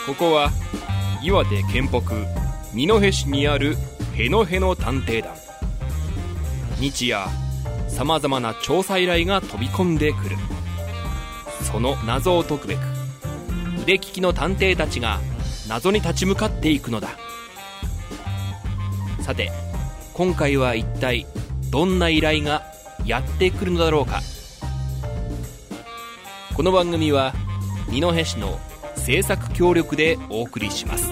ここは岩手県北二戸市にあるへのへの探偵団。日夜さまざまな調査依頼が飛び込んでくる。その謎を解くべく腕利きの探偵たちが謎に立ち向かっていくのだ。さて今回は一体どんな依頼がやってくるのだろうか。この番組は二戸市の制作協力でお送りします。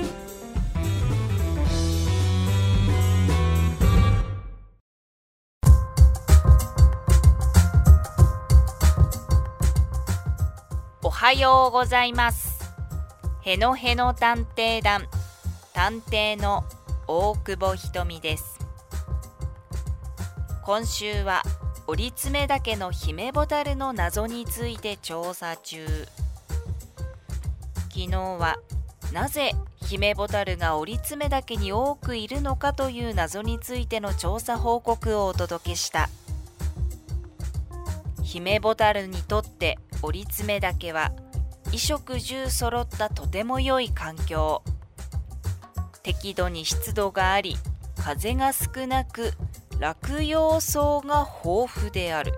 おはようございます。へのへの探偵団探偵の大久保ひとみです。今週は折爪岳のヒメボタルの謎について調査中。昨日はなぜヒメボタルが折爪岳に多くいるのかという謎についての調査報告をお届けした。ヒメボタルにとって折爪岳は衣食住揃ったとても良い環境。適度に湿度があり、風が少なく落葉草が豊富である。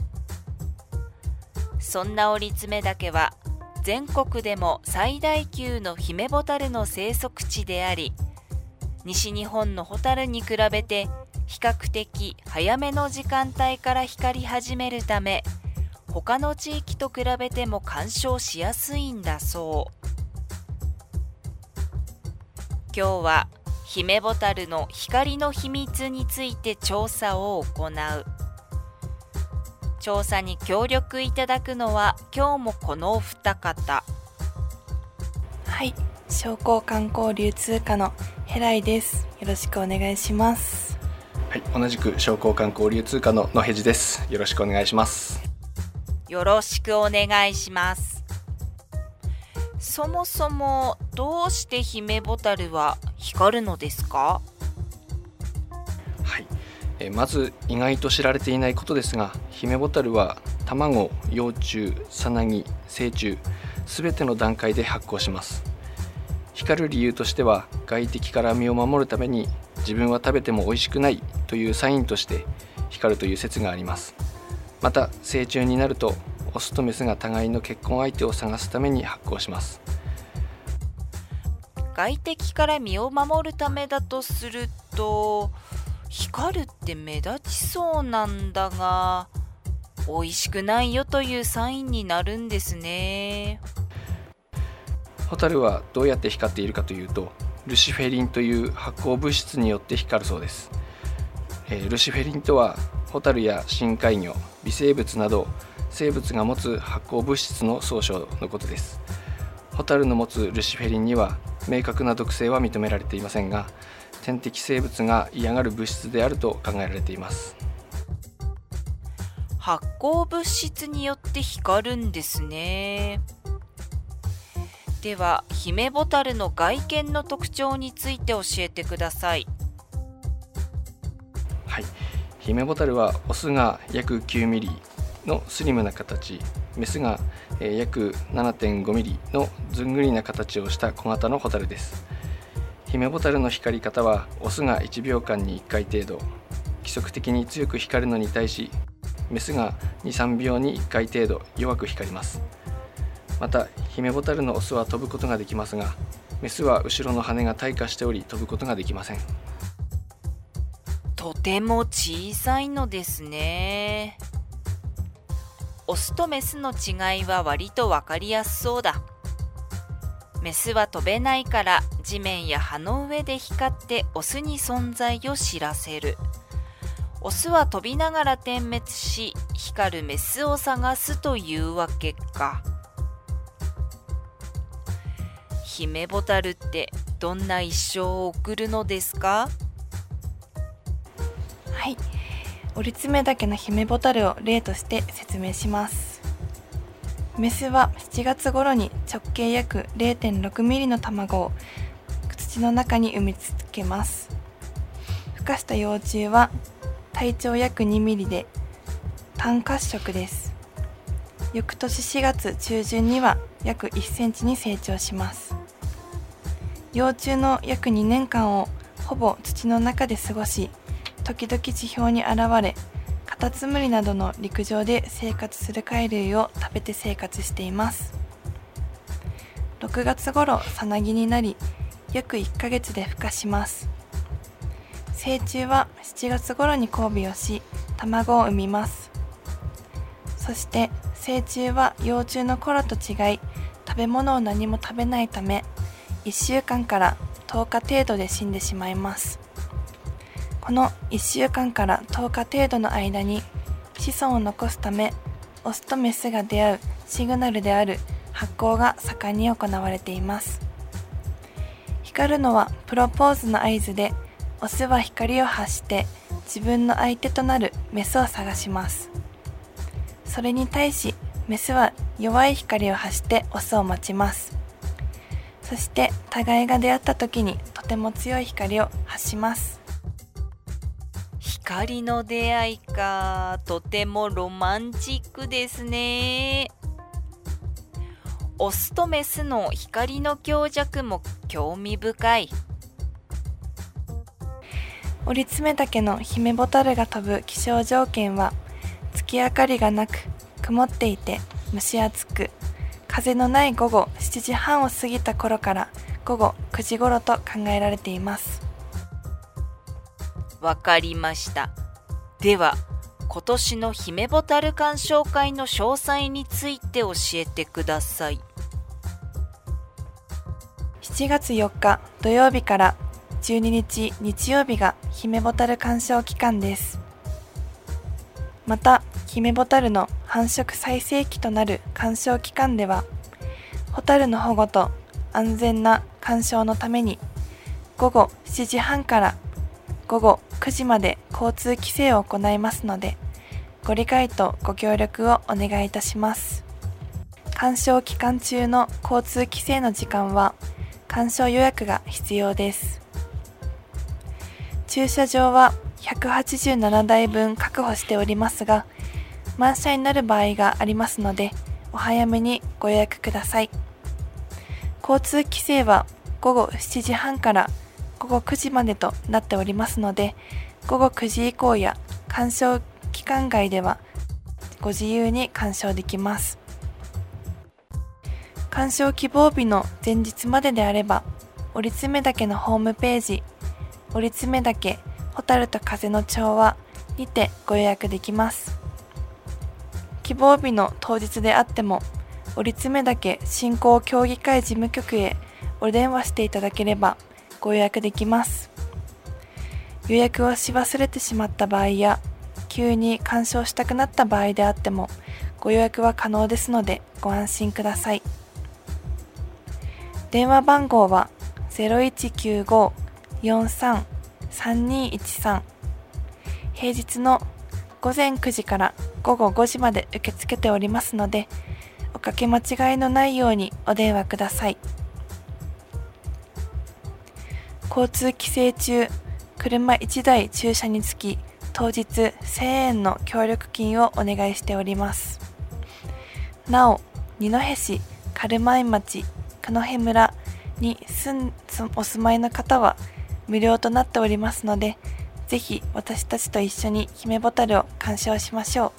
そんな折爪岳は全国でも最大級のヒメボタルの生息地であり、西日本のホタルに比べて比較的早めの時間帯から光り始めるため、他の地域と比べても鑑賞しやすいんだそう。今日はヒメボタルの光の秘密について調査を行う。調査に協力いただくのは今日もこのお二方。 はい、商工観光流通課のヘライです。よろしくお願いします。 はい、同じく商工観光流通課の野辺地です。よろしくお願いします。 よろしくお願いします。そもそもどうしてヒメボタルは光るのですか？ はい、まず意外と知られていないことですが、ヒメボタルは卵、幼虫、さなぎ、成虫すべての段階で発光します。光る理由としては、外敵から身を守るために自分は食べても美味しくないというサインとして光るという説があります。また成虫になるとオスとメスが互いの結婚相手を探すために発光します。 外敵から身を守るためだとすると、光るって目立ちそうなんだが、美味しくないよというサインになるんですね。 ホタルはどうやって光っているかというと、ルシフェリンという発光物質によって光るそうです。ルシフェリンとはホタルや深海魚、微生物など生物が持つ発光物質の総称のことです。ホタルの持つルシフェリンには明確な毒性は認められていませんが、天敵生物が嫌がる物質であると考えられています。 発光物質によって光るんですね。ではヒメボタルの外見の特徴について教えてください。 はい、ヒメボタルはオスが約9ミリのスリムな形、メスが約 7.5 ミリのずんぐりな形をした小型のホタルです。ヒメボタルの光り方は、オスが1秒間に1回程度、規則的に強く光るのに対し、メスが 2,3 秒に1回程度弱く光ります。またヒメボタルのオスは飛ぶことができますが、メスは後ろの羽が退化しており飛ぶことができません。 とても小さいのですね。オスとメスの違いは割と分かりやすそうだ。メスは飛べないから地面や葉の上で光ってオスに存在を知らせる。オスは飛びながら点滅し、光るメスを探すというわけか。ヒメボタルってどんな一生を送るのですか？ はい、折爪岳のヒメボタルを例として説明します。メスは7月頃に直径約 0.6 ミリの卵を土の中に産みつけます。孵化した幼虫は体長約2ミリで単褐色です。翌年4月中旬には約1センチに成長します。 幼虫の約2年間をほぼ土の中で過ごし、時々地表に現れ、カタツムリなどの陸上で生活する貝類を食べて生活しています。6月頃さなぎになり、約1ヶ月で孵化します。成虫は7月頃に交尾をし、卵を産みます。そして成虫は幼虫の頃と違い、食べ物を何も食べないため、1週間から10日程度で死んでしまいます。この1週間から10日程度の間に子孫を残すため、オスとメスが出会うシグナルである発光が盛んに行われています。光るのはプロポーズの合図で、オスは光を発して自分の相手となるメスを探します。それに対しメスは弱い光を発してオスを待ちます。そして互いが出会った時にとても強い光を発します。 光の出会いか、とてもロマンチックですね。オスとメスの光の強弱も興味深い。 オリツメタケのヒメボタルが飛ぶ気象条件は、月明かりがなく曇っていて蒸し暑く、風のない午後7時半を過ぎた頃から午後9時頃と考えられています。 わかりました。では今年のヒメボタル鑑賞会の詳細について教えてください。 7月4日土曜日から12日日曜日がヒメボタル鑑賞期間です。またヒメボタルの繁殖最盛期となる鑑賞期間では、ホタルの保護と安全な鑑賞のために午後7時半から午後9時まで交通規制を行いますので、ご理解とご協力をお願いいたします。鑑賞期間中の交通規制の時間は鑑賞予約が必要です。駐車場は187台分確保しておりますが、満車になる場合がありますので、お早めにご予約ください。交通規制は午後7時半から午後9時までとなっておりますので、午後9時以降や鑑賞期間外ではご自由に鑑賞できます。鑑賞希望日の前日までであれば、オリツメダケのホームページ、オリツメダケホタルと風の調和にてご予約できます。希望日の当日であっても、オリツメダケ振興協議会事務局へお電話していただければご予約できます。予約をし忘れてしまった場合や、急に鑑賞したくなった場合であっても、ご予約は可能ですのでご安心ください。電話番号は 0195-43-3213、平日の午前9時から午後5時まで受け付けておりますので、おかけ間違いのないようにお電話ください。交通規制中、車1台駐車につき当日1000円の協力金をお願いしております。なお、二戸市軽米町九戸村にお住まいの方は無料となっておりますので、ぜひ私たちと一緒にヒメボタルを鑑賞しましょう。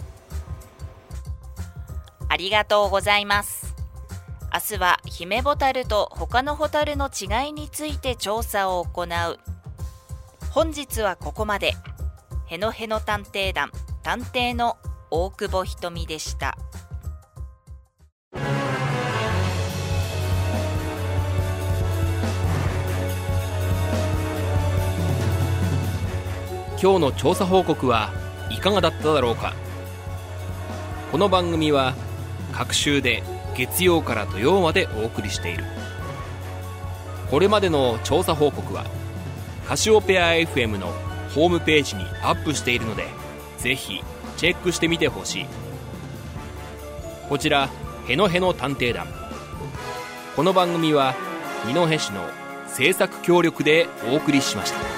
ありがとうございます。明日はヒメボタルと他のホタルの違いについて調査を行う。本日はここまで。へのへの探偵団探偵の大久保ひとみでした。 今日の調査報告はいかがだっただろうか。この番組は各週で月曜から土曜までお送りしている。これまでの調査報告はカシオペア FM のホームページにアップしているので、ぜひチェックしてみてほしい。こちらへのへの探偵団、この番組は二戸市の制作協力でお送りしました。